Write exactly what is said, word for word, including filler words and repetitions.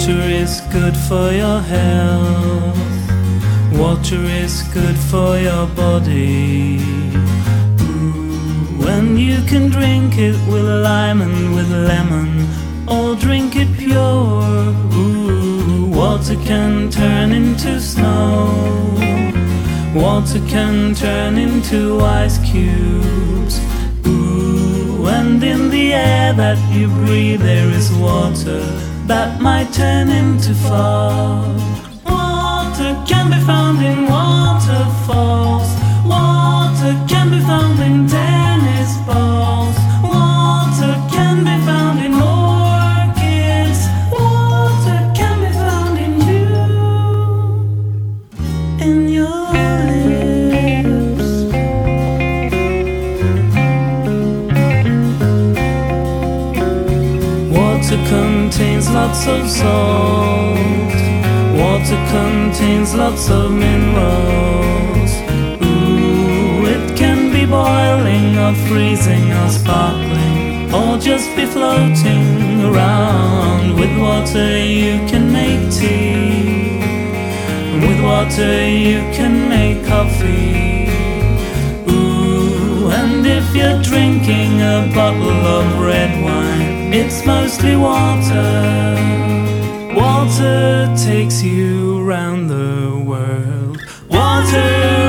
Water is good for your health. Water is good for your body. Ooh, when you can drink it with lime and with lemon, or drink it pure. Ooh, water can turn into snow. Water can turn into ice cubes. Ooh, and in the air that you breathe there is water that might turn into fog. Water can be found in waterfalls. Water can be found in tennis balls. Water can be found in orchids. Water can be found in you, in your lips. Water contains lots of salt. Water contains lots of minerals. Ooh, it can be boiling or freezing or sparkling, or just be floating around. With water you can make tea. With water you can make coffee. Ooh, and if you're drinking a bottle of red wine, it's mostly water. Water takes you round the world. Water